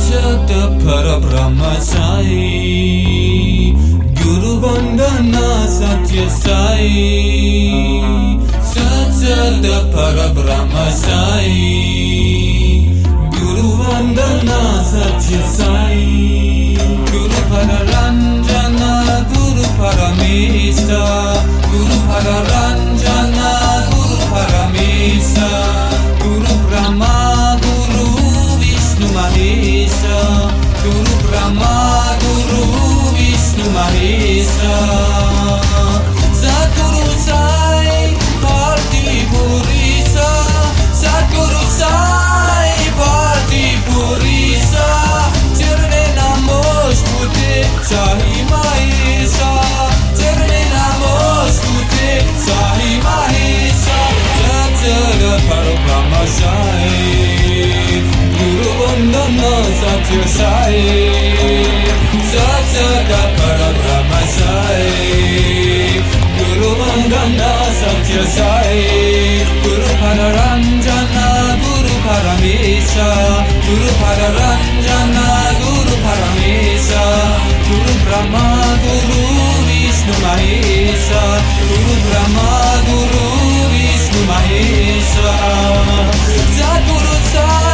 Sat Parabrahma Sai, Guru Vandana Satya Sai, Sat Parabrahma Sai, Guru Vandana Satya Sai, Guru Pararanjana, Guru Paramesa, Guru Pararanjana, Guru Paramesa, Guru Brahma, Guru Vishnu Mahesa, Guru Brahma, Guru Vishnu Mahesa, Sadguru Sai, Bharti Purisa, Sadguru Sai, Bharti Purisa, Chirne Namostute, Sahi Mahesa, Chirne Namostute, Sahi Mahesa, Sat Parabrahma Sai, Guru Vandana Satya Sai, Sat Parabrahma Sai, Guru Vandana Satya Sai, Guru Pararanjana, Guru Paramesa, Guru Pararanjana, Guru Paramesa, Guru Brahma, Guru Vishnu Mahesa, Guru Brahma, Guru Vishnu Mahesa, Sadguru Sai.